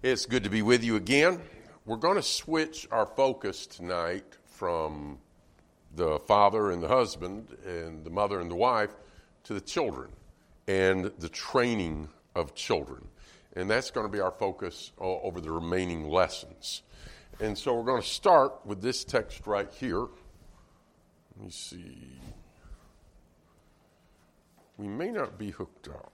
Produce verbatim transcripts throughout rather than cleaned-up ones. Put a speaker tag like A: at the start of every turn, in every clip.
A: It's good to be with you again. We're going to switch our focus tonight from the father and the husband and the mother and the wife to the children and the training of children. And that's going to be our focus over the remaining lessons. And so we're going to start with this text right here. Let me see. We may not be hooked up.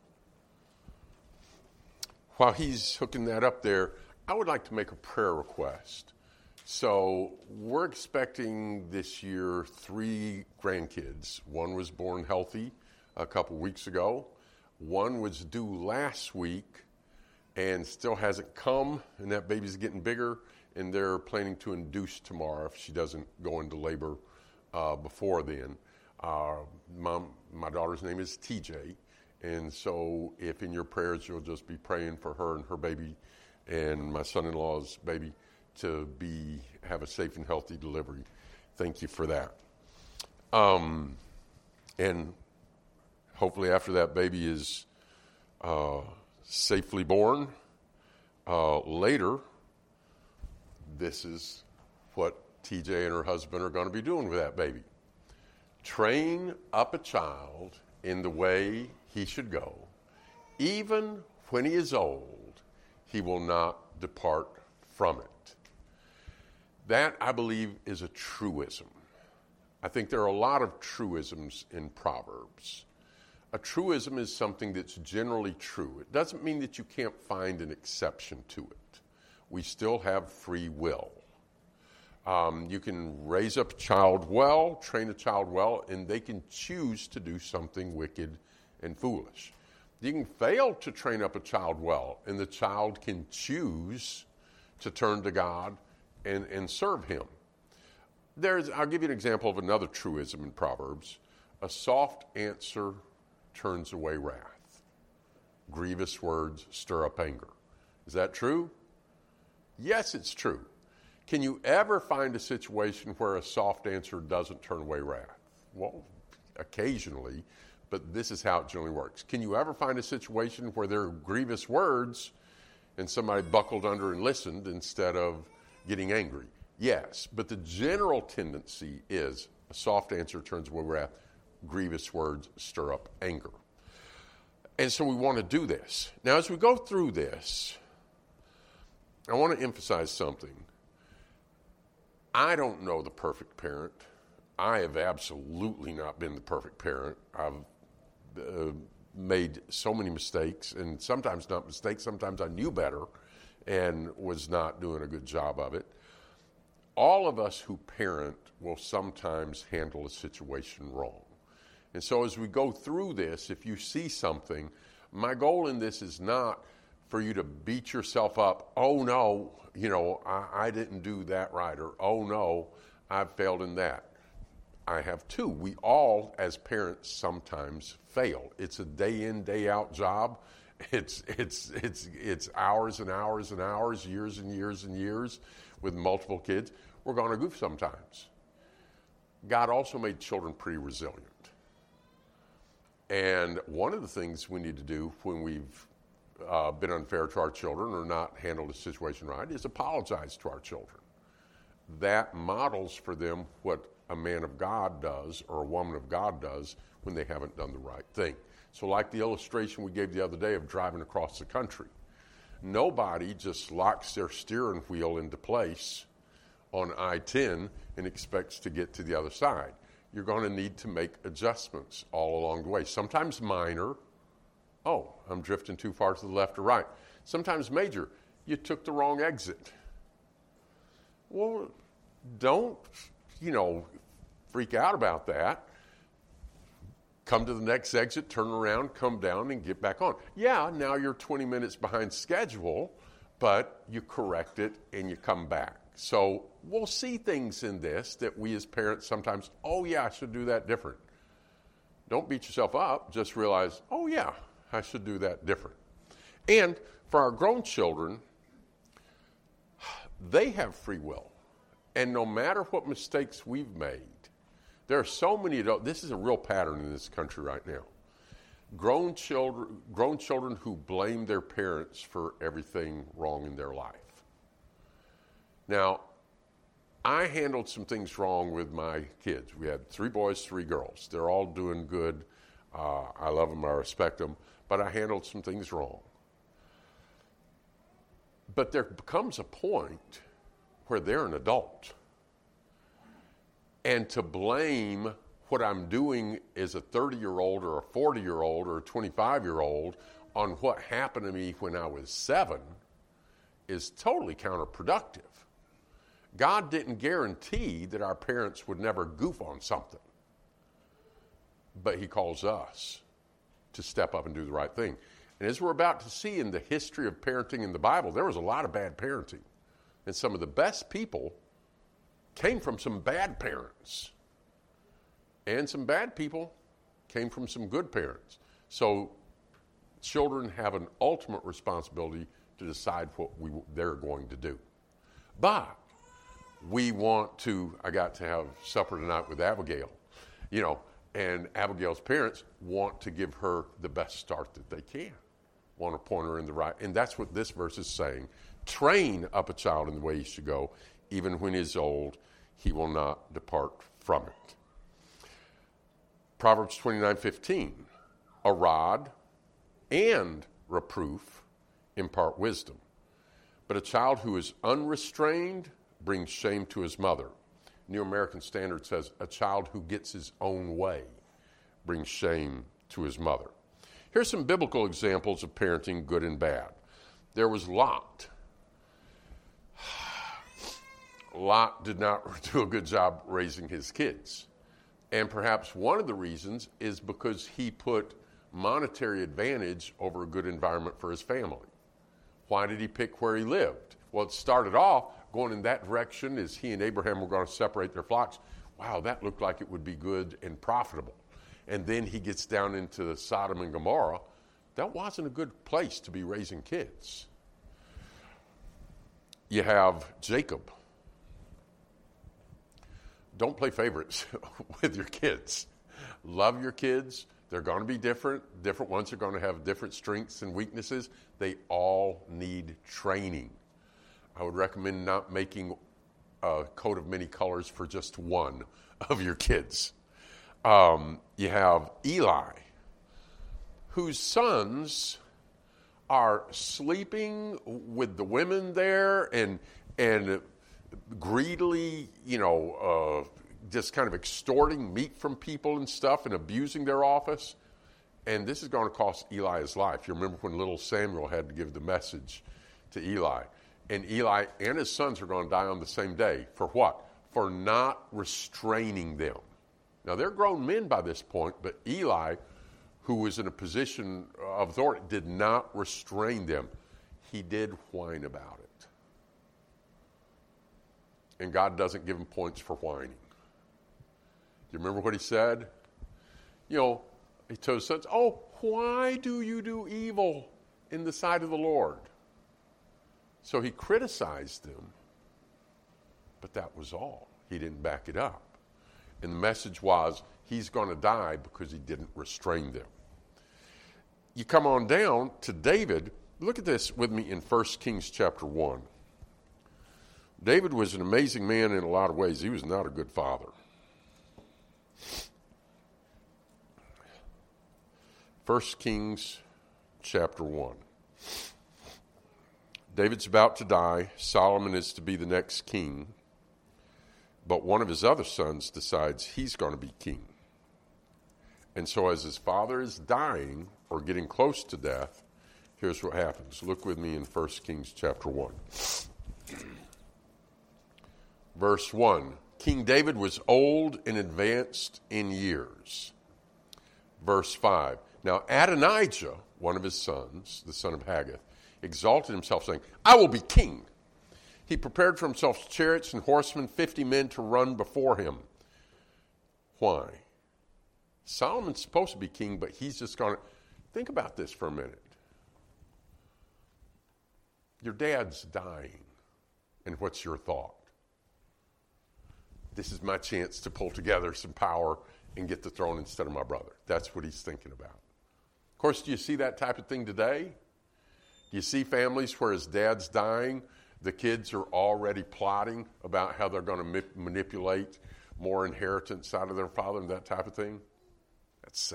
A: While he's hooking that up there, I would like to make a prayer request. So we're expecting this year three grandkids. One was born healthy a couple weeks ago. One was due last week and still hasn't come, and that baby's getting bigger, and they're planning to induce tomorrow if she doesn't go into labor uh, before then. Uh, mom, my daughter's name is T J. And so if in your prayers you'll just be praying for her and her baby and my son-in-law's baby to be have a safe and healthy delivery. Thank you for that. Um, and hopefully after that baby is uh, safely born, uh, later, this is what T J and her husband are going to be doing with that baby. Train up a child in the way he should go. Even when he is old, he will not depart from it. That, I believe, is a truism. I think there are a lot of truisms in Proverbs. A truism is something that's generally true. It doesn't mean that you can't find an exception to it. We still have free will. Um, you can raise up a child well, train a child well, and they can choose to do something wicked and foolish. You can fail to train up a child well, and the child can choose to turn to God and, and serve him. There's, I'll give you an example of another truism in Proverbs. A soft answer turns away wrath. Grievous words stir up anger. Is that true? Yes, it's true. Can you ever find a situation where a soft answer doesn't turn away wrath? Well, occasionally, but this is how it generally works. Can you ever find a situation where there are grievous words and somebody buckled under and listened instead of getting angry? Yes, but the general tendency is a soft answer turns away wrath, grievous words stir up anger. And so we want to do this. Now, as we go through this, I want to emphasize something. I don't know the perfect parent. I have absolutely not been the perfect parent. I've uh, made so many mistakes, and sometimes not mistakes. Sometimes I knew better and was not doing a good job of it. All of us who parent will sometimes handle a situation wrong. And so as we go through this, if you see something, my goal in this is not for you to beat yourself up. Oh, no, you know, I, I didn't do that right. Or, oh, no, I've failed in that. I have too. We all, as parents, sometimes fail. It's a day in, day out job. It's, it's, it's, it's hours and hours and hours, years and years and years with multiple kids. We're going to goof sometimes. God also made children pretty resilient. And one of the things we need to do when we've uh, been unfair to our children or not handled a situation right is apologize to our children. That models for them what a man of God does or a woman of God does when they haven't done the right thing. So like the illustration we gave the other day of driving across the country, nobody just locks their steering wheel into place on I ten and expects to get to the other side. You're going to need to make adjustments all along the way. Sometimes minor. Oh, I'm drifting too far to the left or right. Sometimes major. You took the wrong exit. Well, don't, you know, freak out about that. Come to the next exit, turn around, come down, and get back on. Yeah, now you're twenty minutes behind schedule, but you correct it and you come back. So we'll see things in this that we as parents sometimes, oh yeah, I should do that different. Don't beat yourself up. Just realize, oh yeah, I should do that different. And for our grown children, they have free will. And no matter what mistakes we've made, there are so many adults, this is a real pattern in this country right now. grown children, grown children who blame their parents for everything wrong in their life. Now, I handled some things wrong with my kids. We had three boys, three girls. They're all doing good. Uh, I love them, I respect them, but I handled some things wrong. But there becomes a point where they're an adult. And to blame what I'm doing as a thirty-year-old or a forty-year-old or a twenty-five-year-old on what happened to me when I was seven is totally counterproductive. God didn't guarantee that our parents would never goof on something. But he calls us to step up and do the right thing. And as we're about to see in the history of parenting in the Bible, there was a lot of bad parenting. And some of the best people came from some bad parents. And some bad people came from some good parents. So children have an ultimate responsibility to decide what we, they're going to do. But we want to, I got to have supper tonight with Abigail, you know, and Abigail's parents want to give her the best start that they can, want to point her in the right, and that's what this verse is saying. Train up a child in the way he should go, even when he is old, he will not depart from it. Proverbs twenty-nine fifteen, a rod and reproof impart wisdom, but a child who is unrestrained brings shame to his mother. New American Standard says a child who gets his own way brings shame to his mother. Here's some biblical examples of parenting, good and bad. There was Lot. Lot did not do a good job raising his kids. And perhaps one of the reasons is because he put monetary advantage over a good environment for his family. Why did he pick where he lived? Well, it started off going in that direction as he and Abraham were going to separate their flocks. Wow, that looked like it would be good and profitable. And then he gets down into Sodom and Gomorrah. That wasn't a good place to be raising kids. You have Jacob. Don't play favorites with your kids. Love your kids. They're going to be different. Different ones are going to have different strengths and weaknesses. They all need training. I would recommend not making a coat of many colors for just one of your kids. Um, you have Eli, whose sons are sleeping with the women there and and greedily, you know, uh, just kind of extorting meat from people and stuff and abusing their office. And this is going to cost Eli his life. You remember when little Samuel had to give the message to Eli. And Eli and his sons are going to die on the same day. For what? For not restraining them. Now, they're grown men by this point, but Eli, who was in a position of authority, did not restrain them. He did whine about it. And God doesn't give him points for whining. Do you remember what he said? You know, he told his sons, oh, why do you do evil in the sight of the Lord? So he criticized them, but that was all. He didn't back it up. And the message was, he's going to die because he didn't restrain them. You come on down to David. Look at this with me in First Kings chapter one. David was an amazing man in a lot of ways. He was not a good father. First Kings chapter one. David's about to die. Solomon is to be the next king. But one of his other sons decides he's going to be king. And so as his father is dying or getting close to death, here's what happens. Look with me in First Kings chapter one. Verse one. King David was old and advanced in years. Verse five. Now Adonijah, one of his sons, the son of Haggith, exalted himself, saying, I will be king. He prepared for himself chariots and horsemen, fifty men to run before him. Why? Solomon's supposed to be king, but he's just going to... Think about this for a minute. Your dad's dying, and what's your thought? This is my chance to pull together some power and get the throne instead of my brother. That's what he's thinking about. course, do you see that type of thing today? Do you see families where his dad's dying, the kids are already plotting about how they're going to ma- manipulate more inheritance out of their father and that type of thing? That's sad.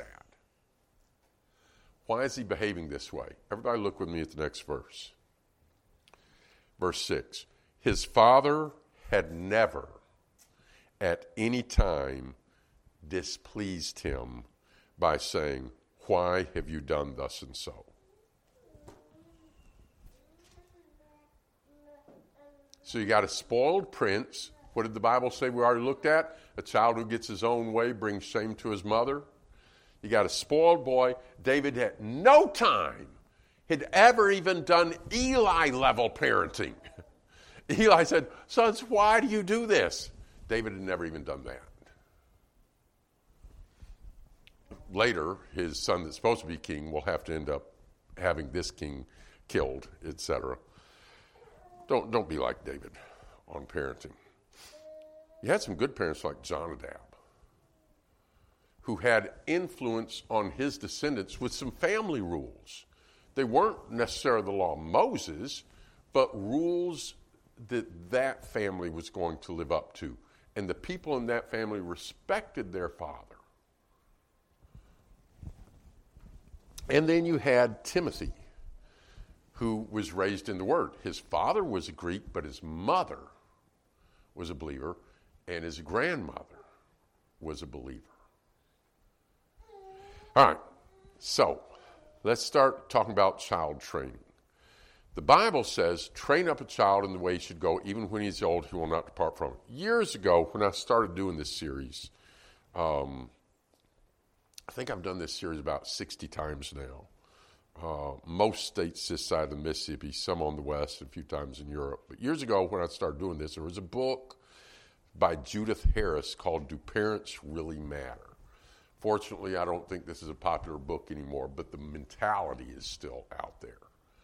A: Why is he behaving this way? Everybody look with me at the next verse. Verse six. His father had never at any time displeased him by saying, why have you done thus and so? So you got a spoiled prince. What did the Bible say we already looked at? A child who gets his own way brings shame to his mother. You got a spoiled boy. David had no time, had ever even done Eli-level parenting. Eli said, sons, why do you do this? David had never even done that. Later, his son that's supposed to be king will have to end up having this king killed, et cetera. Don't, don't be like David on parenting. You had some good parents like Jonadab, who had influence on his descendants with some family rules. They weren't necessarily the law of Moses, but rules that that family was going to live up to. And the people in that family respected their father. And then you had Timothy, who was raised in the Word. His father was a Greek, but his mother was a believer, and his grandmother was a believer. All right, so let's start talking about child training. The Bible says, train up a child in the way he should go, even when he's old, he will not depart from it. Years ago, when I started doing this series, um, I think I've done this series about sixty times now. Uh, most states this side of the Mississippi, some on the west, and a few times in Europe. But years ago, when I started doing this, there was a book by Judith Harris called Do Parents Really Matter? Fortunately, I don't think this is a popular book anymore, but the mentality is still out there.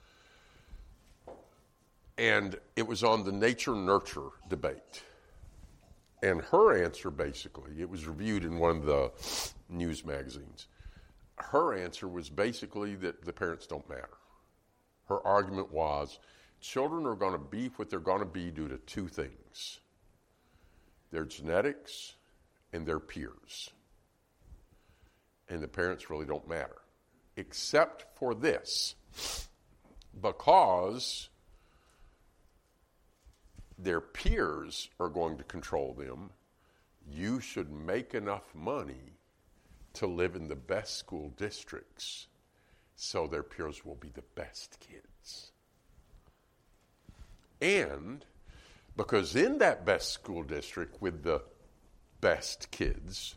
A: And it was on the nature-nurture debate. And her answer, basically, it was reviewed in one of the news magazines. Her answer was basically that the parents don't matter. Her argument was children are going to be what they're going to be due to two things: their genetics and their peers. And the parents really don't matter, except for this, because their peers are going to control them. You should make enough money to live in the best school districts so their peers will be the best kids. And because in that best school district with the best kids,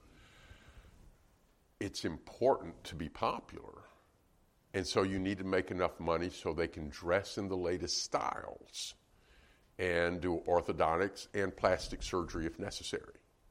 A: it's important to be popular. And so you need to make enough money so they can dress in the latest styles and do orthodontics and plastic surgery if necessary.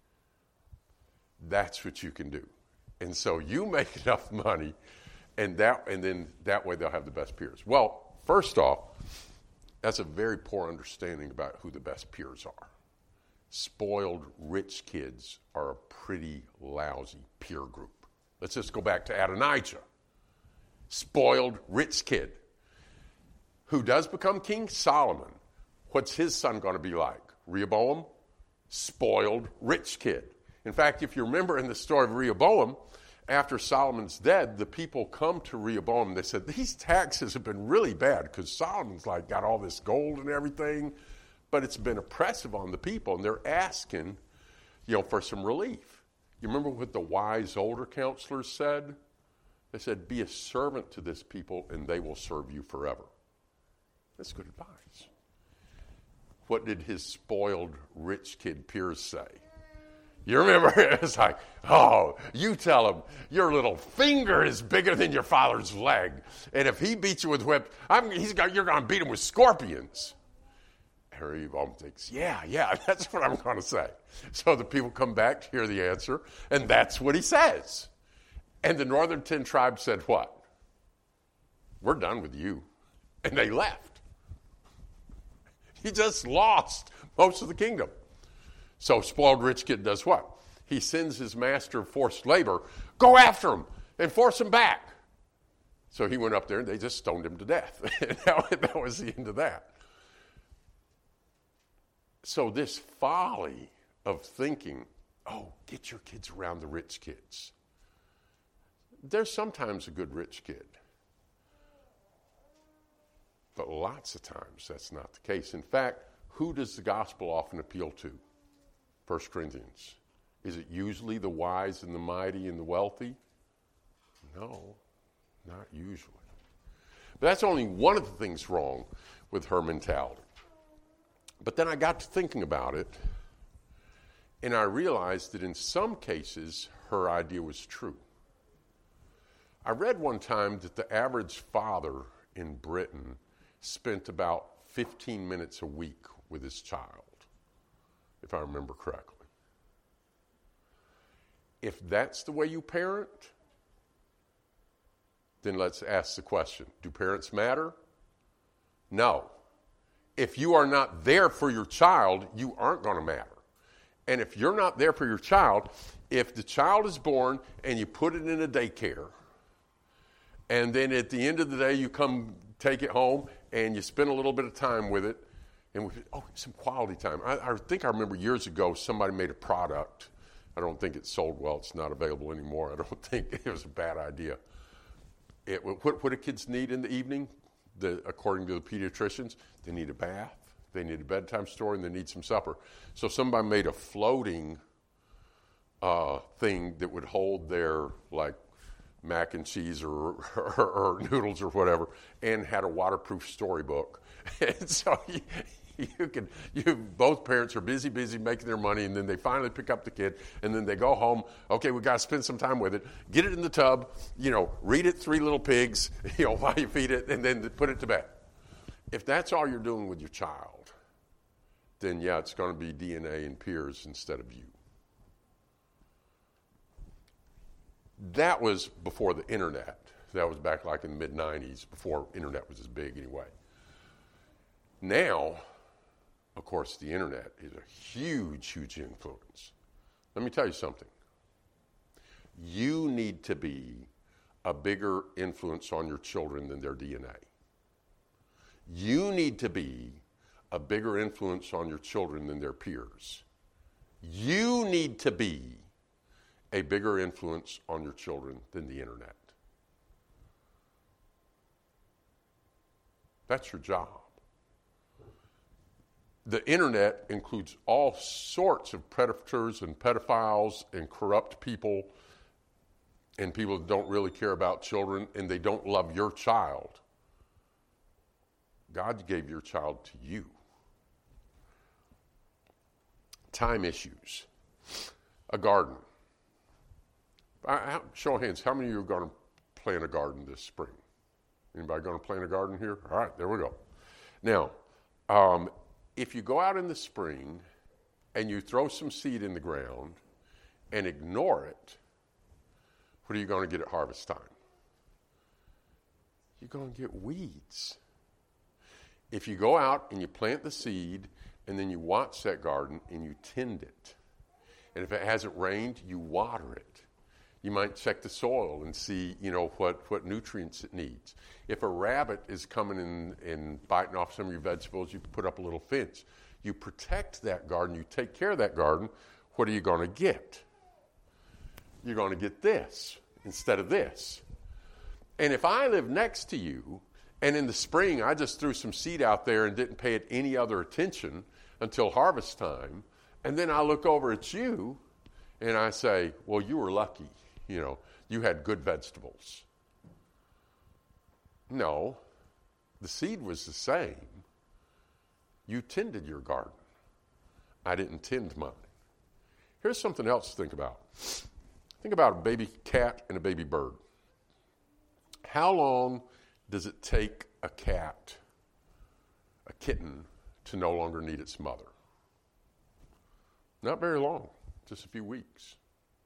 A: That's what you can do. And so you make enough money, and that, and then that way they'll have the best peers. Well, first off, that's a very poor understanding about who the best peers are. Spoiled rich kids are a pretty lousy peer group. Let's just go back to Adonijah. Spoiled rich kid. Who does become king? Solomon. What's his son going to be like? Rehoboam? Spoiled rich kid. In fact, if you remember in the story of Rehoboam, after Solomon's dead, the people come to Rehoboam and they said, these taxes have been really bad because Solomon's like got all this gold and everything, but it's been oppressive on the people, and they're asking, you know, for some relief. You remember what the wise older counselors said? They said, be a servant to this people and they will serve you forever. That's good advice. What did his spoiled rich kid peers say? You remember, it's like, oh, you tell him your little finger is bigger than your father's leg. And if he beats you with whip, I'm, he's got, you're going to beat him with scorpions. Harry Baum thinks, yeah, yeah, that's what I'm going to say. So the people come back to hear the answer, and that's what he says. And the northern ten tribes said what? We're done with you. And they left. He just lost most of the kingdom. So spoiled rich kid does what? He sends his master of forced labor, go after him and force him back. So he went up there and they just stoned him to death. And that, that was the end of that. So this folly of thinking, oh, get your kids around the rich kids. There's sometimes a good rich kid. But lots of times that's not the case. In fact, who does the gospel often appeal to? First Corinthians. Is it usually the wise and the mighty and the wealthy? No, not usually. But that's only one of the things wrong with her mentality. But then I got to thinking about it, and I realized that in some cases, her idea was true. I read one time that the average father in Britain spent about fifteen minutes a week with his child, if I remember correctly. If that's the way you parent, then let's ask the question, do parents matter? No. If you are not there for your child, you aren't going to matter. And if you're not there for your child, if the child is born and you put it in a daycare, and then at the end of the day you come take it home and you spend a little bit of time with it, and we, oh, some quality time. I, I think I remember years ago somebody made a product. I don't think it sold well. It's not available anymore. I don't think it was a bad idea. It, what, what do kids need in the evening? The, according to the pediatricians, they need a bath, they need a bedtime story, and they need some supper. So somebody made a floating uh, thing that would hold their, like, mac and cheese or, or, or noodles or whatever, and had a waterproof storybook. And so you, you can, you both parents are busy, busy making their money, and then they finally pick up the kid, and then they go home. Okay, we got to spend some time with it. Get it in the tub, you know, read it Three Little Pigs, you know, while you feed it, and then put it to bed. If that's all you're doing with your child, then yeah, it's going to be D N A and peers instead of you. That was before the internet. That was back like in the mid nineties, before internet was as big anyway. Now, of course, the internet is a huge, huge influence. Let me tell you something. You need to be a bigger influence on your children than their D N A. You need to be a bigger influence on your children than their peers. You need to be a bigger influence on your children than the internet. That's your job. The internet includes all sorts of predators and pedophiles and corrupt people and people that don't really care about children and they don't love your child. God gave your child to you. Time issues. A garden. I, show of hands, how many of you are going to plant a garden this spring? Anybody going to plant a garden here? All right, there we go. Now, um, if you go out in the spring and you throw some seed in the ground and ignore it, what are you going to get at harvest time? You're going to get weeds. If you go out and you plant the seed and then you watch that garden and you tend it, and if it hasn't rained, you water it. You might check the soil and see, you know, what, what nutrients it needs. If a rabbit is coming in and biting off some of your vegetables, you put up a little fence. You protect that garden. You take care of that garden. What are you going to get? You're going to get this instead of this. And if I live next to you, and in the spring I just threw some seed out there and didn't pay it any other attention until harvest time, and then I look over at you and I say, well, you were lucky. You know, you had good vegetables. No, the seed was the same. You tended your garden. I didn't tend mine. Here's something else to think about. Think about a baby cat and a baby bird. How long does it take a cat, a kitten, to no longer need its mother? Not very long, just a few weeks.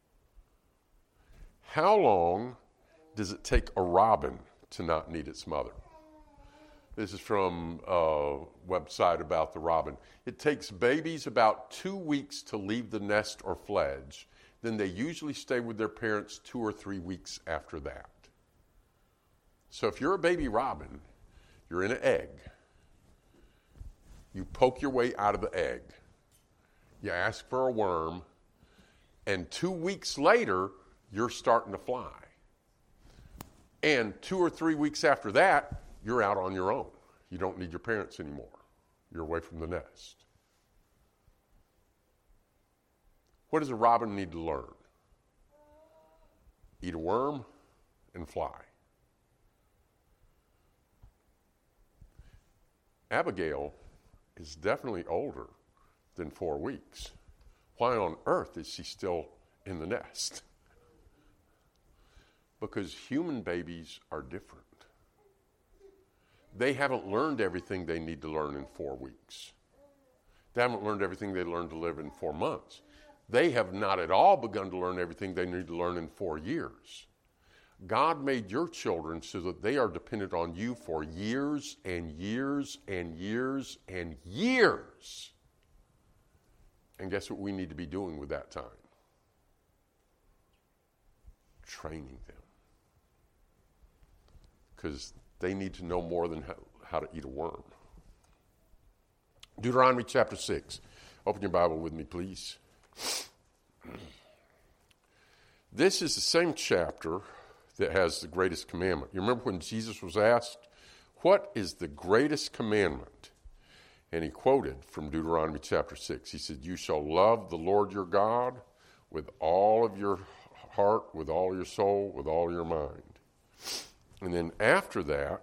A: How long does it take a robin to not need its mother? This is from a website about the robin. It takes babies about two weeks to leave the nest or fledge. Then they usually stay with their parents two or three weeks after that. So if you're a baby robin, you're in an egg. You poke your way out of the egg. You ask for a worm, and two weeks later, you're starting to fly. And two or three weeks after that, you're out on your own. You don't need your parents anymore. You're away from the nest. What does a robin need to learn? Eat a worm and fly. Abigail is definitely older than four weeks. Why on earth is she still in the nest? Because human babies are different. They haven't learned everything they need to learn in four weeks. They haven't learned everything they learned to live in four months. They have not at all begun to learn everything they need to learn in four years. God made your children so that they are dependent on you for years and years and years and years. And guess what we need to be doing with that time? Training them. Because they need to know more than how, how to eat a worm. Deuteronomy chapter six. Open your Bible with me, please. This is the same chapter that has the greatest commandment. You remember when Jesus was asked, what is the greatest commandment? And he quoted from Deuteronomy chapter six. He said, you shall love the Lord your God with all of your heart, with all your soul, with all your mind. And then after that,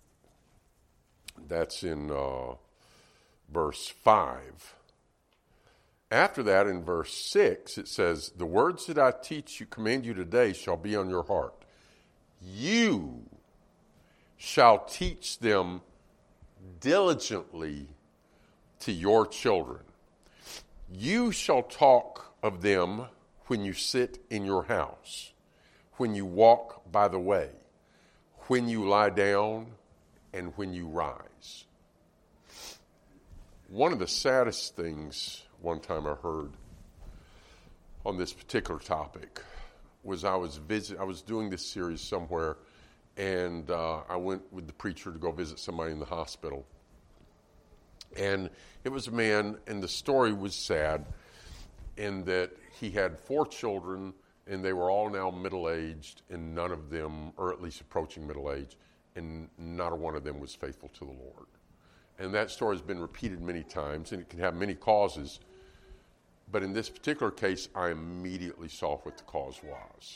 A: that's in uh, verse five. After that, in verse six, it says, the words that I teach you, command you today, shall be on your heart. You shall teach them diligently to your children. You shall talk of them when you sit in your house, when you walk by the way, when you lie down, and when you rise. One of the saddest things one time I heard on this particular topic was I was visit I was doing this series somewhere, and uh, I went with the preacher to go visit somebody in the hospital. And it was a man, and the story was sad in that he had four children, and they were all now middle-aged, and none of them, or at least approaching middle age, and not a one of them was faithful to the Lord. And that story has been repeated many times, and it can have many causes. But in this particular case, I immediately saw what the cause was.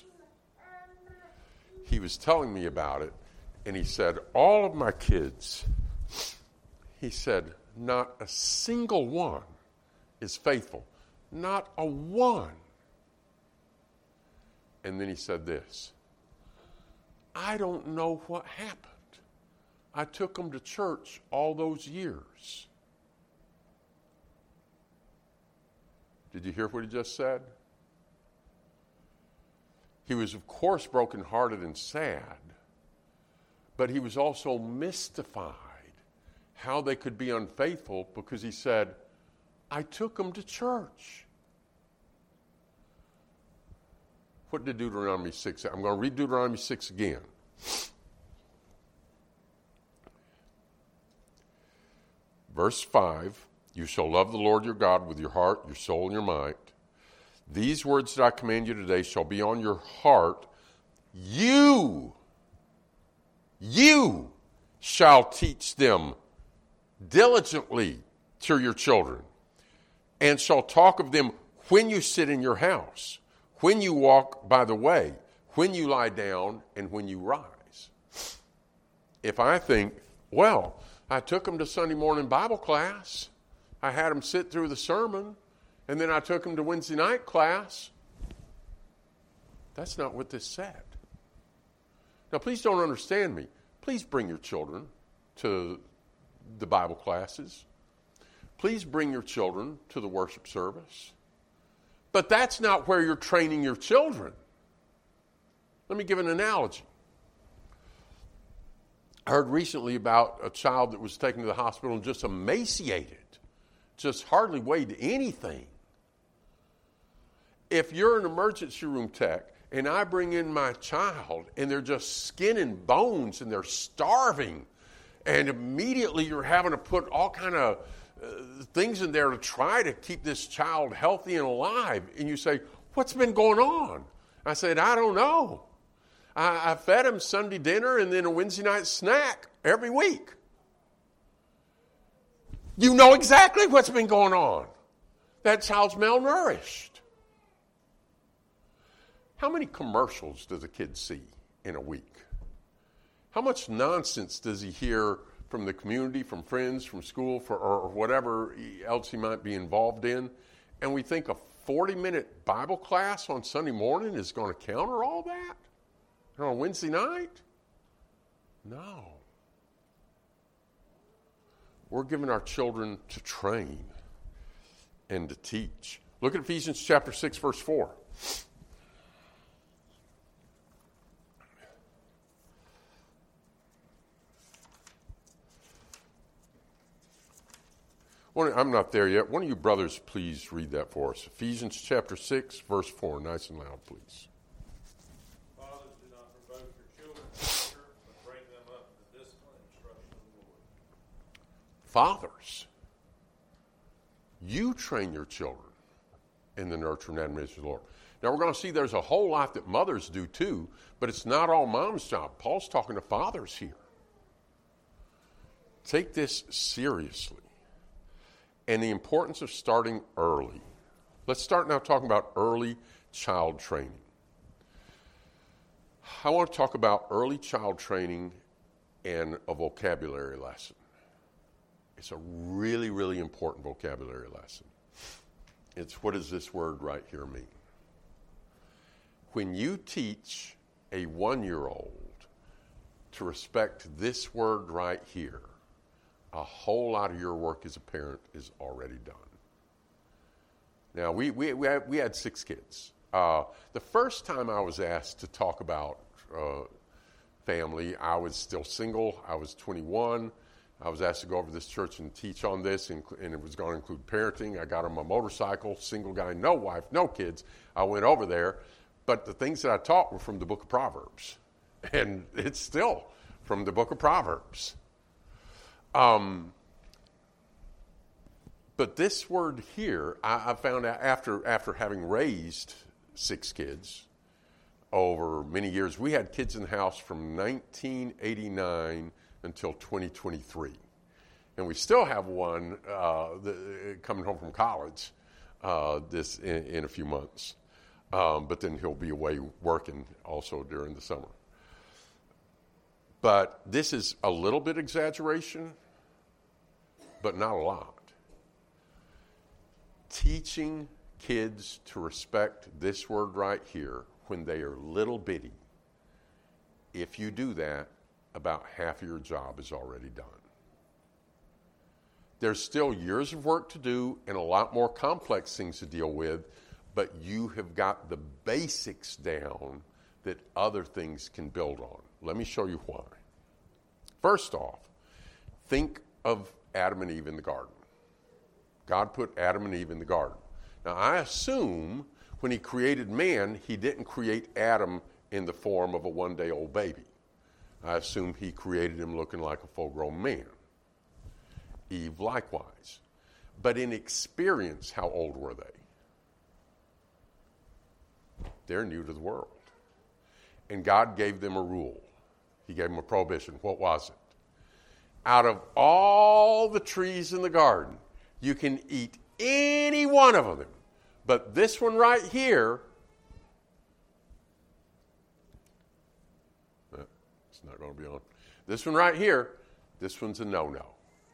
A: He was telling me about it, and he said, all of my kids, he said, not a single one is faithful. Not a one. And then he said this, I don't know what happened. I took them to church all those years. Did you hear what he just said? He was, of course, brokenhearted and sad, but he was also mystified how they could be unfaithful because he said, I took them to church. What did Deuteronomy six say? I'm going to read Deuteronomy six again. Verse five, you shall love the Lord your God with your heart, your soul, and your mind. These words that I command you today shall be on your heart. You, you shall teach them diligently to your children, and shall talk of them when you sit in your house, when you walk by the way, when you lie down, and when you rise. If I think, well, I took them to Sunday morning Bible class, I had them sit through the sermon, and then I took them to Wednesday night class. That's not what this said. Now, please don't understand me. Please bring your children to the Bible classes. Please bring your children to the worship service. But that's not where you're training your children. Let me give an analogy. I heard recently about a child that was taken to the hospital and just emaciated, just hardly weighed anything. If you're an emergency room tech and I bring in my child, and they're just skin and bones, and they're starving, and immediately you're having to put all kind of uh, things in there to try to keep this child healthy and alive, and you say, what's been going on? I said, I don't know. I, I fed him Sunday dinner and then a Wednesday night snack every week. You know exactly what's been going on. That child's malnourished. How many commercials does a kid see in a week? How much nonsense does he hear from the community, from friends, from school, for, or whatever else he might be involved in? And we think a forty-minute Bible class on Sunday morning is going to counter all that? And on Wednesday night? No. We're giving our children to train and to teach. Look at Ephesians chapter six, verse four. I'm not there yet. One of you brothers, please read that for us. Ephesians chapter six, verse four. Nice and loud, please.
B: Fathers, do not provoke your children to anger, but bring them up in the discipline and instruction of the Lord.
A: Fathers, you train your children in the nurture and admonition of the Lord. Now, we're going to see there's a whole lot that mothers do too, but it's not all mom's job. Paul's talking to fathers here. Take this seriously. And the importance of starting early. Let's start now talking about early child training. I want to talk about early child training and a vocabulary lesson. It's a really, really important vocabulary lesson. It's what does this word right here mean? When you teach a one-year-old to respect this word right here, a whole lot of your work as a parent is already done. Now, we we we had, we had six kids. Uh, the first time I was asked to talk about uh, family, I was still single. I was twenty-one. I was asked to go over to this church and teach on this, and, and it was going to include parenting. I got on my motorcycle, single guy, no wife, no kids. I went over there, but the things that I taught were from the book of Proverbs, and it's still from the book of Proverbs. Um, but this word here, I, I found out after after having raised six kids over many years. We had kids in the house from nineteen eighty-nine until twenty twenty-three. And we still have one uh, the, coming home from college uh, this in, in a few months. Um, but then he'll be away working also during the summer. But this is a little bit exaggeration, but not a lot. Teaching kids to respect this word right here when they are little bitty, if you do that, about half of your job is already done. There's still years of work to do and a lot more complex things to deal with, but you have got the basics down that other things can build on. Let me show you why. First off, think of Adam and Eve in the garden. God put Adam and Eve in the garden. Now, I assume when he created man, he didn't create Adam in the form of a one-day-old baby. I assume he created him looking like a full-grown man. Eve likewise. But in experience, how old were they? They're new to the world. And God gave them a rule. He gave them a prohibition. What was it? Out of all the trees in the garden, you can eat any one of them. But this one right here, it's not going to be on. This one right here, this one's a no-no.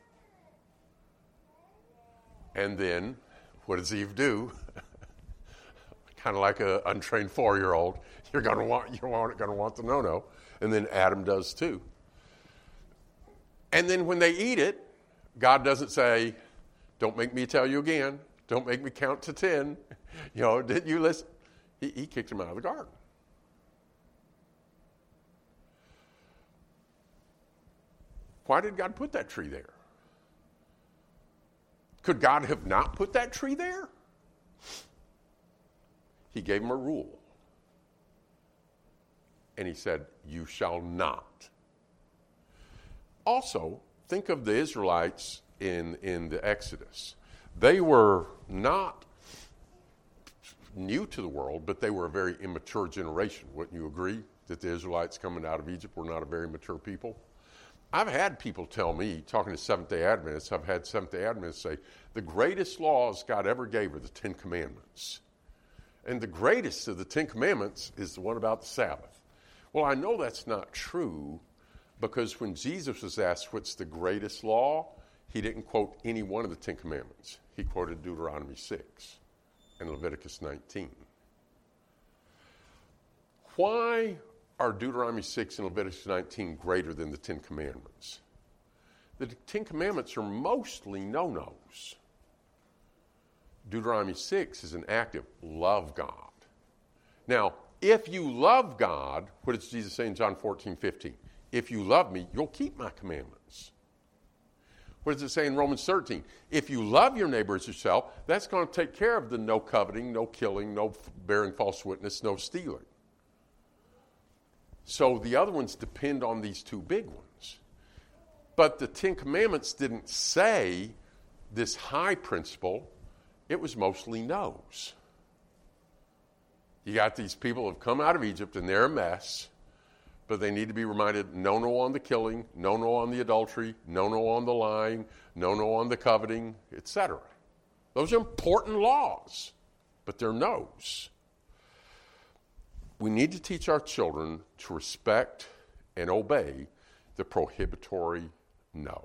A: And then, what does Eve do? Kind of like an untrained four-year-old. You're going to want, you're going to want the no-no. And then Adam does too. And then when they eat it, God doesn't say, don't make me tell you again. Don't make me count to ten. You know, didn't you listen? He, he kicked him out of the garden. Why did God put that tree there? Could God have not put that tree there? He gave him a rule. And he said, you shall not. Also, think of the Israelites in, in the Exodus. They were not new to the world, but they were a very immature generation. Wouldn't you agree that the Israelites coming out of Egypt were not a very mature people? I've had people tell me, talking to Seventh-day Adventists, I've had Seventh-day Adventists say, the greatest laws God ever gave are the Ten Commandments. And the greatest of the Ten Commandments is the one about the Sabbath. Well, I know that's not true, because when Jesus was asked what's the greatest law, he didn't quote any one of the Ten Commandments. He quoted Deuteronomy six and Leviticus nineteen. Why are Deuteronomy six and Leviticus nineteen greater than the Ten Commandments? The Ten Commandments are mostly no-nos. Deuteronomy six is an active love God. Now, if you love God, what does Jesus say in John fourteen fifteen? If you love me, you'll keep my commandments. What does it say in Romans thirteen? If you love your neighbor as yourself, that's going to take care of the no coveting, no killing, no bearing false witness, no stealing. So the other ones depend on these two big ones. But the Ten Commandments didn't say this high principle. It was mostly no's. You got these people who have come out of Egypt and they're a mess, but they need to be reminded, no, no on the killing, no, no on the adultery, no, no on the lying, no, no on the coveting, et cetera. Those are important laws, but they're no's. We need to teach our children to respect and obey the prohibitory no.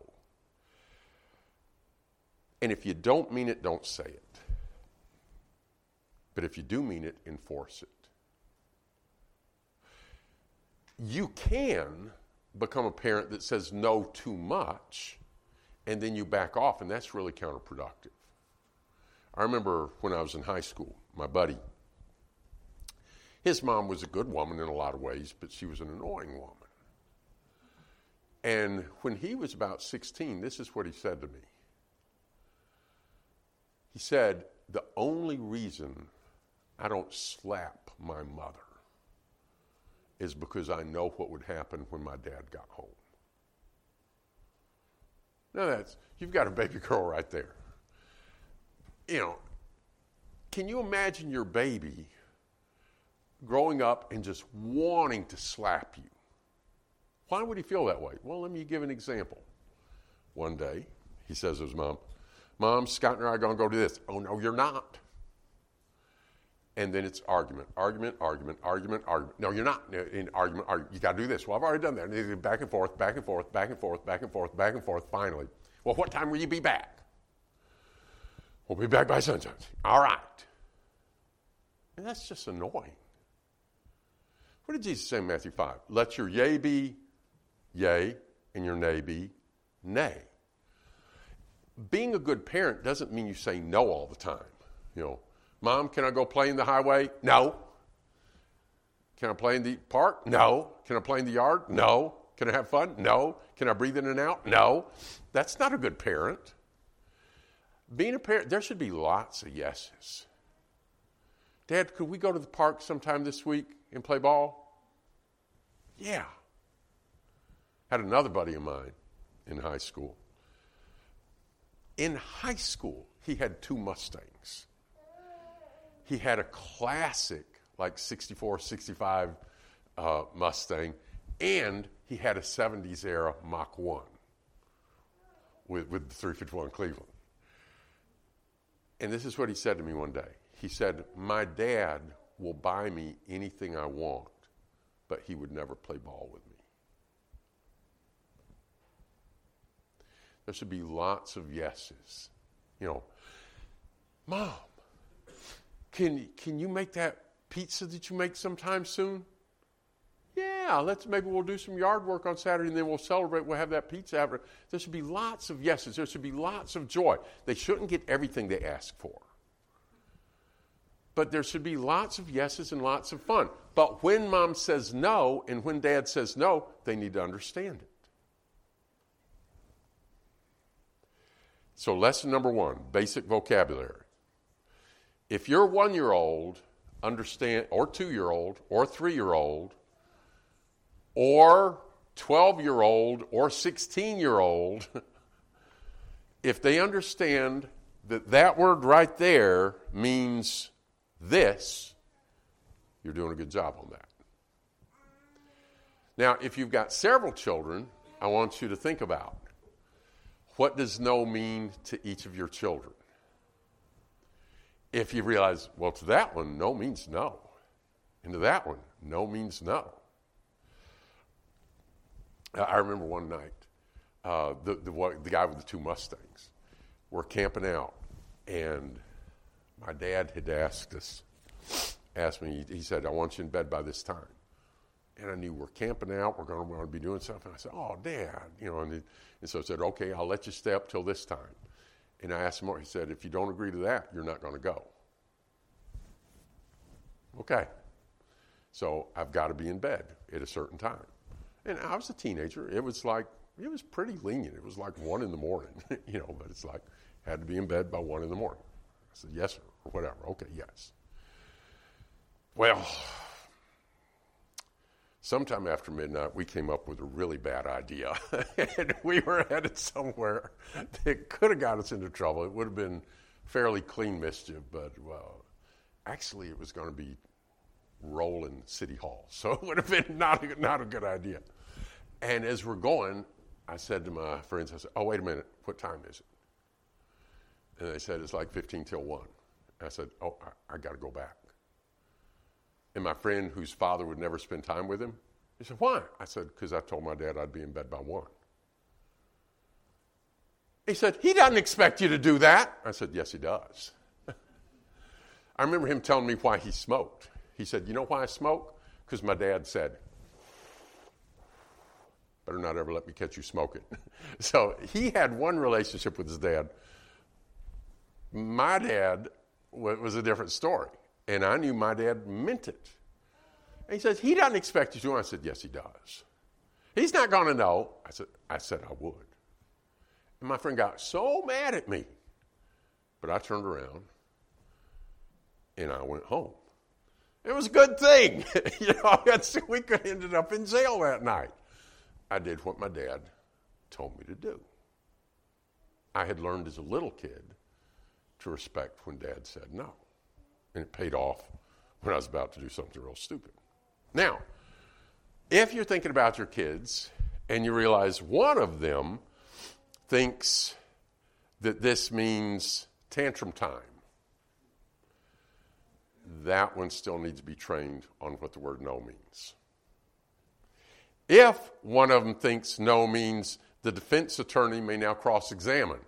A: And if you don't mean it, don't say it. But if you do mean it, enforce it. You can become a parent that says no too much, and then you back off, and that's really counterproductive. I remember when I was in high school, my buddy, his mom was a good woman in a lot of ways, but she was an annoying woman. And when he was about sixteen, this is what he said to me. He said, the only reason I don't slap my mother is because I know what would happen when my dad got home. Now that's, you've got a baby girl right there. You know, can you imagine your baby growing up and just wanting to slap you? Why would he feel that way? Well, let me give an example. One day, he says to his mom, Mom, Scott and I are going to go do this. Oh, no, you're not. And then it's argument, argument, argument, argument, argument. No, you're not. In argument, argument. You got to do this. Well, I've already done that. And back and forth, back and forth, back and forth, back and forth, back and forth. Finally, well, what time will you be back? We'll be back by sunset. All right. And that's just annoying. What did Jesus say in Matthew five? Let your yea be yea and your nay be nay. Being a good parent doesn't mean you say no all the time. You know, Mom, can I go play in the highway? No. Can I play in the park? No. Can I play in the yard? No. Can I have fun? No. Can I breathe in and out? No. That's not a good parent. Being a parent, there should be lots of yeses. Dad, could we go to the park sometime this week and play ball? Yeah. Had another buddy of mine in high school. In high school, he had two Mustangs. He had a classic, like sixty-four, sixty-five uh, Mustang, and he had a seventies era Mach one with, with the three fifty-one Cleveland. And this is what he said to me one day. He said, my dad will buy me anything I want, but he would never play ball with me. There should be lots of yeses. You know, Mom, can, can you make that pizza that you make sometime soon? Yeah, let's maybe we'll do some yard work on Saturday and then we'll celebrate. We'll have that pizza after. There should be lots of yeses. There should be lots of joy. They shouldn't get everything they ask for. But there should be lots of yeses and lots of fun. But when Mom says no and when Dad says no, they need to understand it. So lesson number one, basic vocabulary. If your one-year-old understand, or two-year-old, or three-year-old or twelve-year-old or sixteen-year-old, if they understand that that word right there means this, you're doing a good job on that. Now, if you've got several children, I want you to think about, what does no mean to each of your children? If you realize, well, to that one, no means no. And to that one, no means no. I remember one night, uh, the, the, the guy with the two Mustangs, we're camping out, and my dad had asked us, asked me, he said, I want you in bed by this time. And I knew we're camping out, we're going to be doing something. I said, oh, Dad, you know, and, he, and so I said, okay, I'll let you stay up till this time. And I asked him more. He said, if you don't agree to that, you're not going to go. Okay. So I've got to be in bed at a certain time. And I was a teenager. It was like, it was pretty lenient. It was like one in the morning, you know, but it's like, had to be in bed by one in the morning. I said, yes, sir, or whatever. Okay, yes. Well, sometime after midnight, we came up with a really bad idea. And we were headed somewhere that could have got us into trouble. It would have been fairly clean mischief, but, well, actually it was going to be rolling City Hall. So it would have been not a, not a good idea. And as we're going, I said to my friends, I said, oh, wait a minute, what time is it? And they said, it's like fifteen till one. I said, oh, I, I got to go back. And my friend, whose father would never spend time with him, he said, why? I said, because I told my dad I'd be in bed by one. He said, he doesn't expect you to do that. I said, yes, he does. I remember him telling me why he smoked. He said, you know why I smoke? Because my dad said, better not ever let me catch you smoking. So he had one relationship with his dad. My dad was a different story. And I knew my dad meant it. And he says, he doesn't expect you to. And I said, yes, he does. He's not going to know. I said, I said I would. And my friend got so mad at me. But I turned around and I went home. It was a good thing. You know, we could have ended up in jail that night. I did what my dad told me to do. I had learned as a little kid to respect when Dad said no. And it paid off when I was about to do something real stupid. Now, if you're thinking about your kids and you realize one of them thinks that this means tantrum time, that one still needs to be trained on what the word no means. If one of them thinks no means the defense attorney may now cross-examine,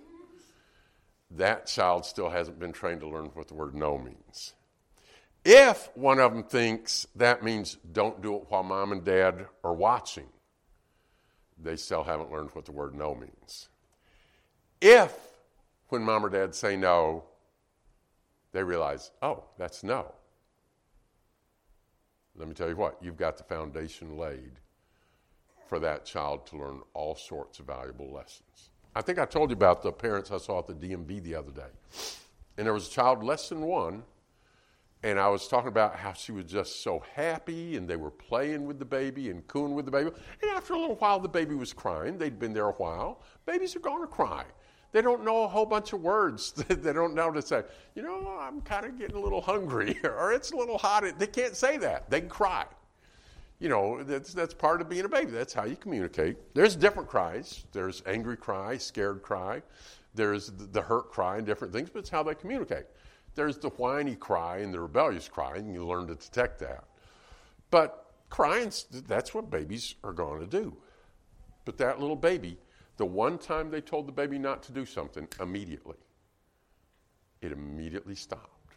A: that child still hasn't been trained to learn what the word no means. If one of them thinks that means don't do it while mom and dad are watching, they still haven't learned what the word no means. If, when mom or dad say no, they realize, oh, that's no. Let me tell you what, you've got the foundation laid for that child to learn all sorts of valuable lessons. I think I told you about the parents I saw at the D M V the other day. And there was a child less than one, and I was talking about how she was just so happy, and they were playing with the baby and cooing with the baby. And after a little while, the baby was crying. They'd been there a while. Babies are going to cry. They don't know a whole bunch of words. They don't know to say, you know, I'm kind of getting a little hungry, or it's a little hot. They can't say that. They can cry. You know, that's that's part of being a baby. That's how you communicate. There's different cries. There's angry cry, scared cry. There's the hurt cry and different things, but it's how they communicate. There's the whiny cry and the rebellious cry, and you learn to detect that. But crying, that's what babies are going to do. But that little baby, the one time they told the baby not to do something, immediately, it immediately stopped.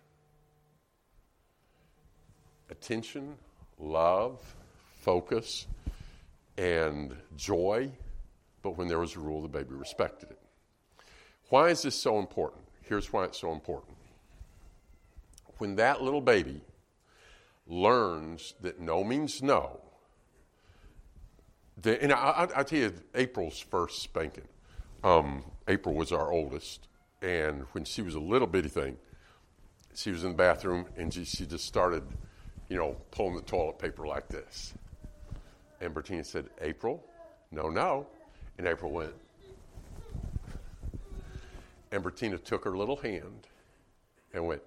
A: Attention, love, focus, and joy, but when there was a rule, the baby respected it. Why is this so important? Here's why it's so important. When that little baby learns that no means no, the, and I, I, I tell you, April's first spanking. Um, April was our oldest, and when she was a little bitty thing, she was in the bathroom, and she, she just started, you know, pulling the toilet paper like this. And Bertina said, April, no, no. And April went. And Bertina took her little hand and went.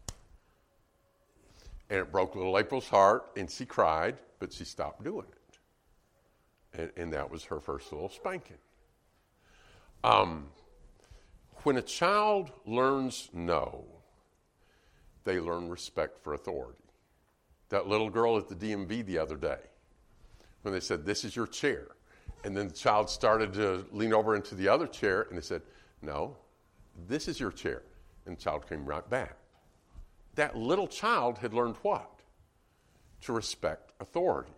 A: And it broke little April's heart, and she cried, but she stopped doing it. And, and that was her first little spanking. Um, when a child learns no, they learn respect for authority. That little girl at the D M V the other day, when they said, this is your chair. And then the child started to lean over into the other chair, and they said, no, this is your chair. And the child came right back. That little child had learned what? To respect authority.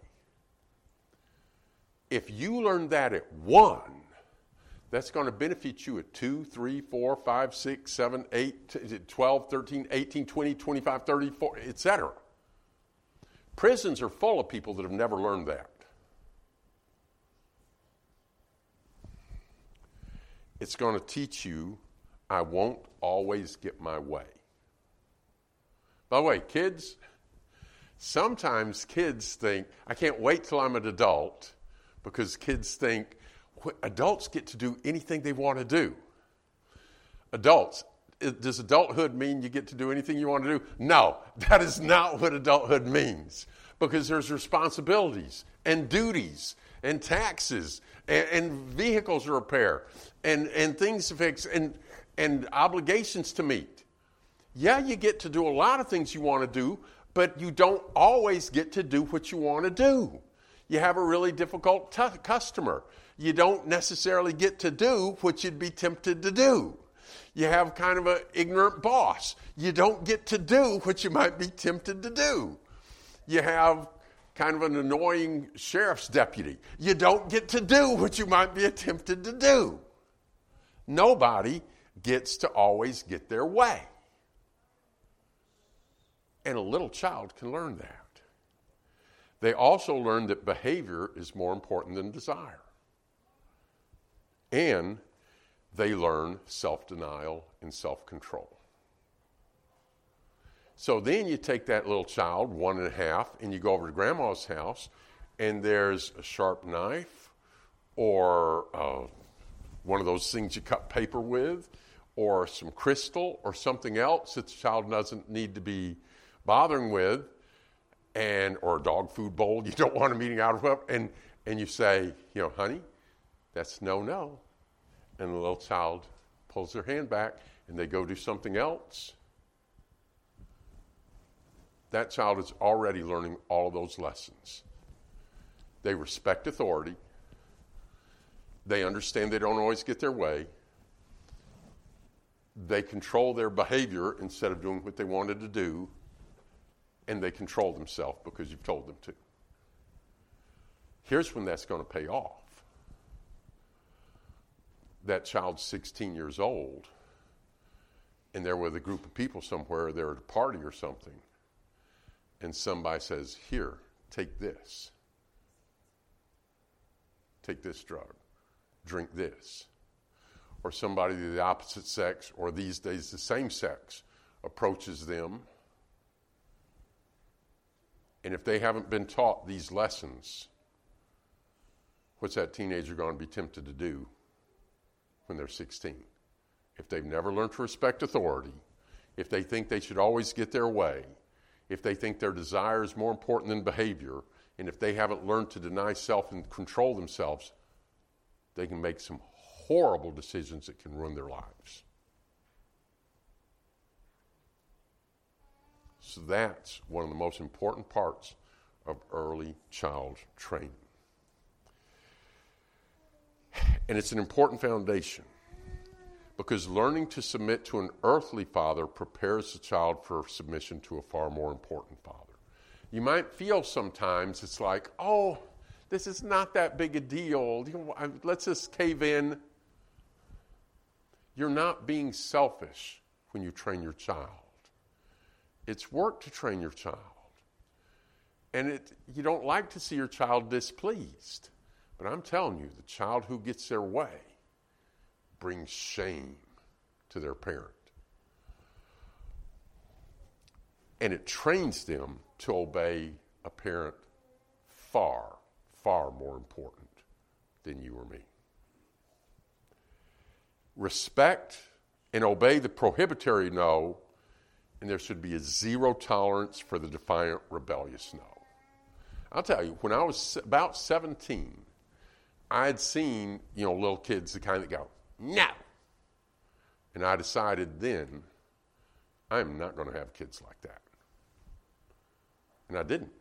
A: If you learn that at one, that's going to benefit you at two, three, four, five, six, seven, eight, twelve, thirteen, eighteen, twenty, twenty-five, thirty, forty, et cetera. Prisons are full of people that have never learned that. It's going to teach you, I won't always get my way. By the way, kids, sometimes kids think, I can't wait till I'm an adult, because kids think, adults get to do anything they want to do. Adults, does adulthood mean you get to do anything you want to do? No, that is not what adulthood means, because there's responsibilities and duties and taxes and, and vehicles to repair and, and things to fix and, and obligations to meet. Yeah, you get to do a lot of things you want to do, but you don't always get to do what you want to do. You have a really difficult t- customer. You don't necessarily get to do what you'd be tempted to do. You have kind of an ignorant boss. You don't get to do what you might be tempted to do. You have kind of an annoying sheriff's deputy. You don't get to do what you might be tempted to do. Nobody gets to always get their way. And a little child can learn that. They also learn that behavior is more important than desire. And they learn self-denial and self-control. So then you take that little child, one and a half, and you go over to grandma's house, and there's a sharp knife or uh, one of those things you cut paper with, or some crystal or something else that the child doesn't need to be bothering with, and or a dog food bowl you don't want them eating out of, and, and you say, you know, honey, that's no, no. And the little child pulls their hand back, and they go do something else. That child is already learning all of those lessons. They respect authority. They understand they don't always get their way. They control their behavior instead of doing what they wanted to do. And they control themselves because you've told them to. Here's when that's going to pay off. That child's sixteen years old, and they're with a group of people somewhere, they're at a party or something, and somebody says, here, take this. Take this drug. Drink this. Or somebody of the opposite sex, or these days the same sex, approaches them. And if they haven't been taught these lessons, what's that teenager going to be tempted to do when they're sixteen? If they've never learned to respect authority, if they think they should always get their way, if they think their desire is more important than behavior, and if they haven't learned to deny self and control themselves, they can make some horrible decisions that can ruin their lives. So that's one of the most important parts of early child training. And it's an important foundation because learning to submit to an earthly father prepares the child for submission to a far more important father. You might feel sometimes it's like, oh, this is not that big a deal. You know, let's just cave in. You're not being selfish when you train your child. It's work to train your child. And it, you don't like to see your child displeased. But I'm telling you, the child who gets their way brings shame to their parent. And it trains them to obey a parent far, far more important than you or me. Respect and obey the prohibitory no, and there should be a zero tolerance for the defiant, rebellious no. I'll tell you, when I was about seventeen, I had seen, you know, little kids, the kind that go, no. And I decided then, I'm not going to have kids like that. And I didn't.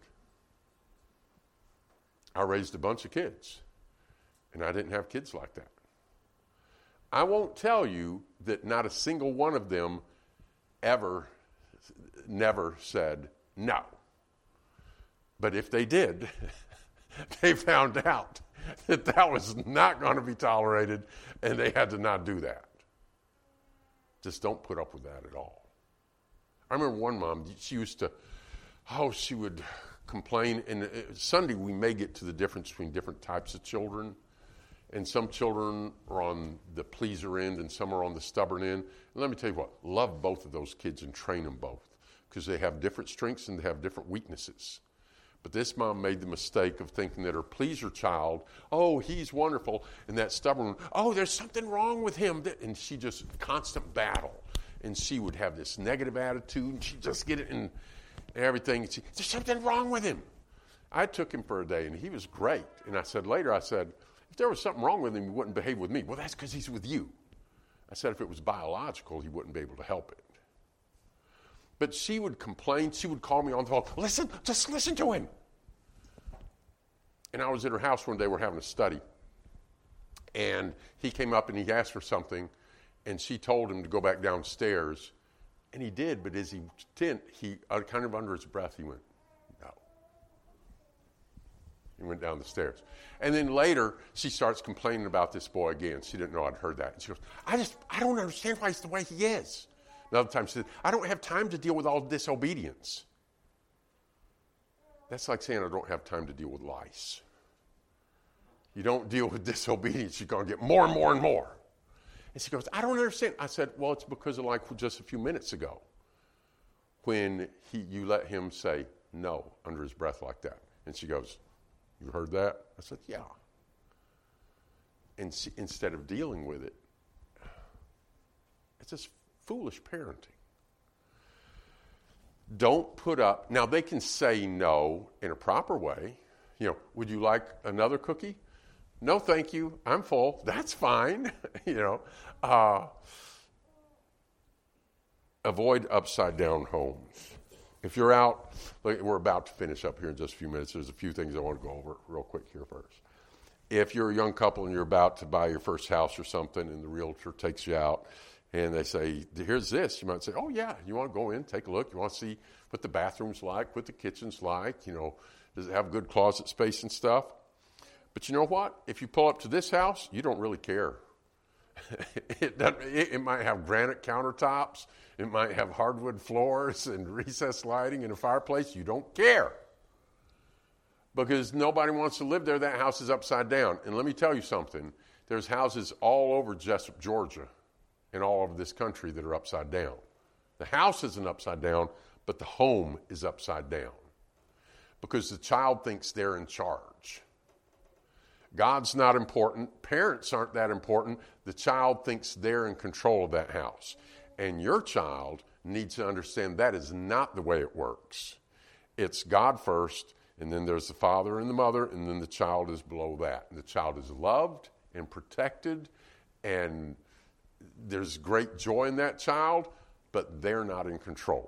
A: I raised a bunch of kids, and I didn't have kids like that. I won't tell you that not a single one of them ever, never said no. But if they did, they found out that that was not going to be tolerated, and they had to not do that. Just don't put up with that at all. I remember one mom, she used to, oh, she would complain. And Sunday we may get to the difference between different types of children. And some children are on the pleaser end and some are on the stubborn end. And let me tell you what, love both of those kids and train them both, because they have different strengths and they have different weaknesses. But this mom made the mistake of thinking that her pleaser child, oh, he's wonderful, and that stubborn one, oh, there's something wrong with him. And she just, constant battle. And she would have this negative attitude, and she'd just get it in everything. She, there's something wrong with him. I took him for a day, and he was great. And I said later, I said, if there was something wrong with him, he wouldn't behave with me. Well, that's because he's with you. I said if it was biological, he wouldn't be able to help it. But she would complain. She would call me on the phone. Listen, just listen to him. And I was at her house one day. We're having a study. And he came up and he asked for something. And she told him to go back downstairs. And he did. But as he did, he uh, kind of under his breath, he went, no. He went down the stairs. And then later, she starts complaining about this boy again. She didn't know I'd heard that. And she goes, I just, I don't understand why he's the way he is. Another time she said, I don't have time to deal with all disobedience. That's like saying I don't have time to deal with lice. You don't deal with disobedience, you're going to get more and more and more. And she goes, I don't understand. I said, well, it's because of like just a few minutes ago when he, you let him say no under his breath like that. And she goes, you heard that? I said, yeah. And she, instead of dealing with it, it's just foolish parenting. Don't put up, now they can say no in a proper way. You know, would you like another cookie? No, thank you. I'm full. That's fine. you know, uh, avoid upside down homes. If you're out, like we're about to finish up here in just a few minutes. There's a few things I want to go over real quick here first. If you're a young couple and you're about to buy your first house or something and the realtor takes you out and they say, here's this, you might say, oh yeah, you want to go in, take a look. You want to see what the bathroom's like, what the kitchen's like, you know, does it have good closet space and stuff? But you know what? If you pull up to this house, you don't really care. it, it, it might have granite countertops. It might have hardwood floors and recessed lighting and a fireplace. You don't care. Because nobody wants to live there. That house is upside down. And let me tell you something. There's houses all over Jessup, Georgia, and all over this country that are upside down. The house isn't upside down, but the home is upside down. Because the child thinks they're in charge. God's not important. Parents aren't that important. The child thinks they're in control of that house. And your child needs to understand that is not the way it works. It's God first, and then there's the father and the mother, and then the child is below that. And the child is loved and protected, and there's great joy in that child, but they're not in control.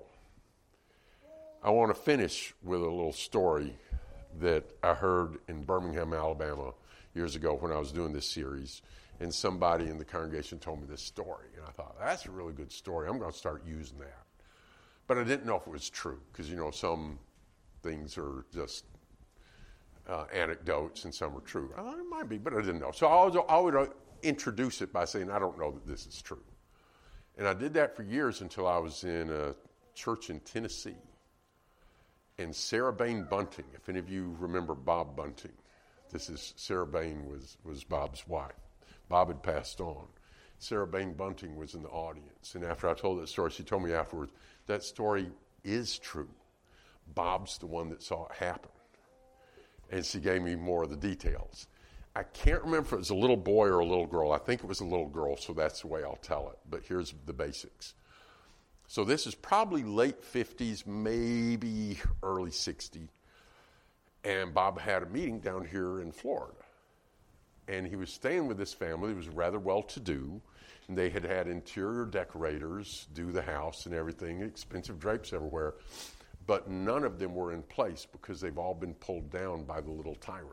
A: I want to finish with a little story that I heard in Birmingham, Alabama, years ago when I was doing this series, and somebody in the congregation told me this story, and I thought, that's a really good story. I'm going to start using that. But I didn't know if it was true, because, you know, some things are just uh, anecdotes and some are true. I thought it might be, but I didn't know. So I, was, I would introduce it by saying, I don't know that this is true. And I did that for years until I was in a church in Tennessee. And Sarah Bain Bunting, if any of you remember Bob Bunting, this is Sarah Bain was, was Bob's wife. Bob had passed on. Sarah Bain Bunting was in the audience. And after I told that story, she told me afterwards, that story is true. Bob's the one that saw it happen. And she gave me more of the details. I can't remember if it was a little boy or a little girl. I think it was a little girl, so that's the way I'll tell it. But here's the basics. So this is probably late fifties, maybe early sixties. And Bob had a meeting down here in Florida. And he was staying with this family. It was rather well-to-do. And they had had interior decorators do the house and everything, expensive drapes everywhere. But none of them were in place because they've all been pulled down by the little tyrant.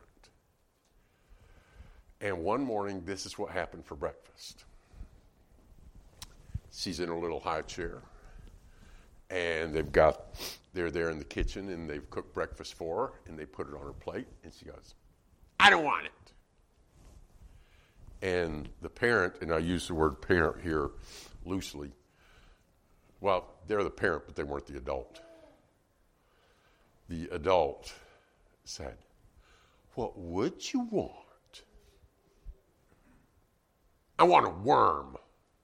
A: And one morning, this is what happened for breakfast. She's in a little high chair, and they've got, they're there in the kitchen, and they've cooked breakfast for her, and they put it on her plate, and she goes, I don't want it. And the parent, and I use the word parent here loosely, well, they're the parent, but they weren't the adult. The adult said, what would you want? I want a worm.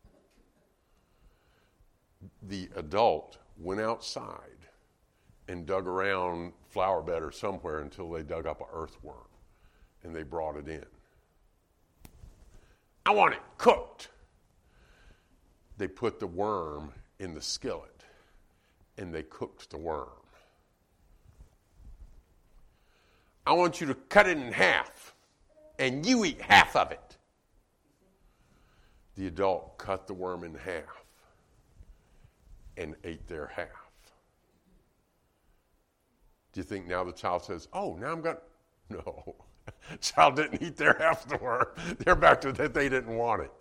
A: The adult went outside and dug around flower bed or somewhere until they dug up an earthworm, and they brought it in. I want it cooked. They put the worm in the skillet, and they cooked the worm. I want you to cut it in half, and you eat half of it. The adult cut the worm in half and ate their half. Do you think now the child says, oh, now I'm going to... No. Child didn't eat their half of the worm. They're back to that they didn't want it.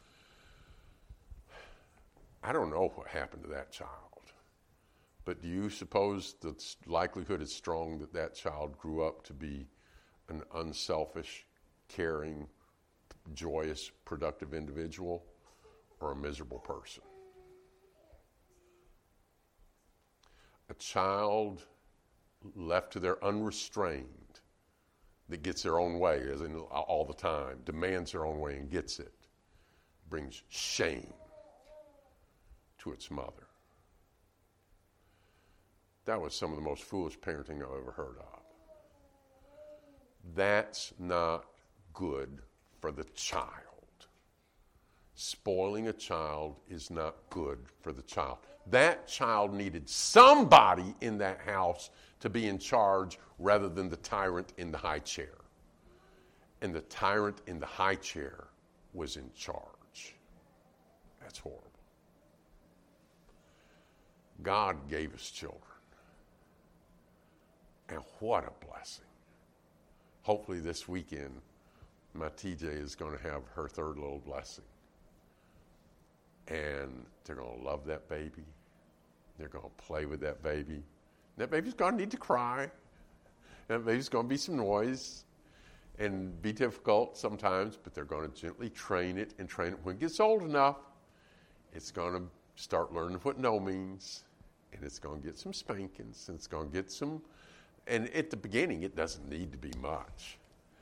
A: I don't know what happened to that child. But do you suppose the likelihood is strong that that child grew up to be an unselfish, caring, joyous, productive individual, or a miserable person? A child left to their unrestrained, that gets their own way, as in all the time, demands their own way and gets it, brings shame to its mother. That was some of the most foolish parenting I've ever heard of. That's not good for the child. Spoiling a child is not good for the child. That child needed somebody in that house to be in charge rather than the tyrant in the high chair. And the tyrant in the high chair was in charge. That's horrible. God gave us children. And what a blessing. Hopefully this weekend, my T J is going to have her third little blessing. And they're going to love that baby. They're going to play with that baby. That baby's going to need to cry. That baby's going to be some noise and be difficult sometimes, but they're going to gently train it and train it. When it gets old enough, it's going to start learning what no means, and it's going to get some spankings, and it's going to get some, and at the beginning, it doesn't need to be much.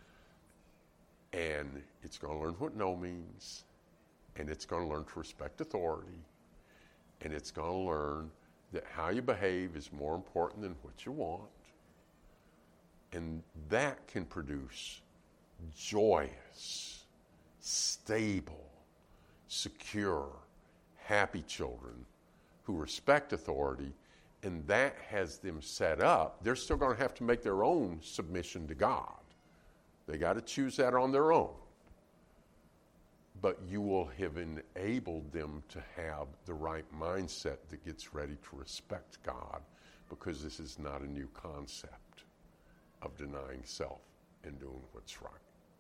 A: And it's going to learn what no means, and it's going to learn to respect authority, and it's going to learn that how you behave is more important than what you want. And that can produce joyous, stable, secure, happy children who respect authority, and that has them set up. They're still going to have to make their own submission to God. They got to choose that on their own. But you will have enabled them to have the right mindset that gets ready to respect God, because this is not a new concept of denying self and doing what's right.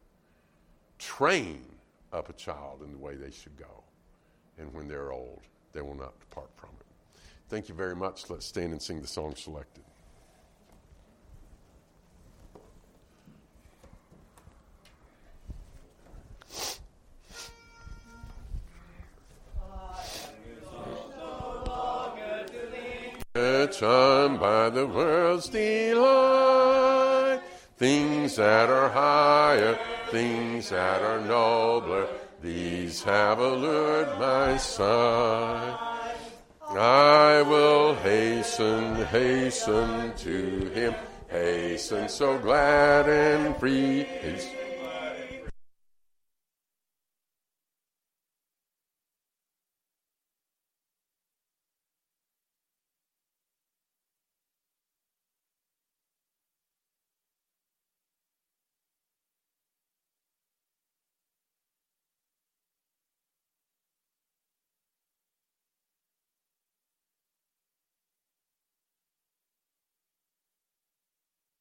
A: Train up a child in the way they should go, and when they're old, they will not depart from it. Thank you very much. Let's stand and sing the song selected. Charmed by the world's delight, things that are higher, things that are nobler, these have allured my sight. I will hasten, hasten to him, Hasten so glad and free. Hasten